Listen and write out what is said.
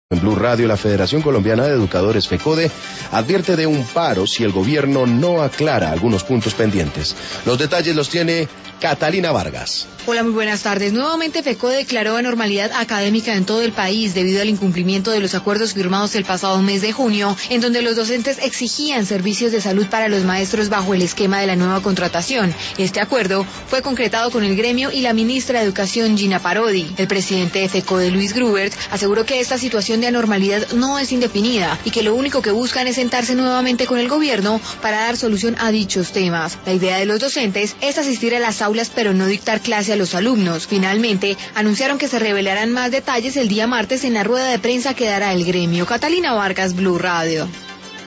En Blue Radio, la Federación Colombiana de Educadores FECODE advierte de un paro si el gobierno no aclara algunos puntos pendientes. Los detalles los tiene Catalina Vargas. Hola, muy buenas tardes. Nuevamente FECODE declaró anormalidad académica en todo el país debido al incumplimiento de los acuerdos firmados el pasado mes de junio, en donde los docentes exigían servicios de salud para los maestros bajo el esquema de la nueva contratación. Este acuerdo fue concretado con el gremio y la ministra de Educación, Gina Parodi. El presidente de FECODE, Luis Grubert, aseguró que esta situación de anormalidad no es indefinida y que lo único que buscan es sentarse nuevamente con el gobierno para dar solución a dichos temas. La idea de los docentes es asistir a las aulas pero no dictar clase a los alumnos. Finalmente, anunciaron que se revelarán más detalles el día martes en la rueda de prensa que dará el gremio. Catalina Vargas, Blue Radio.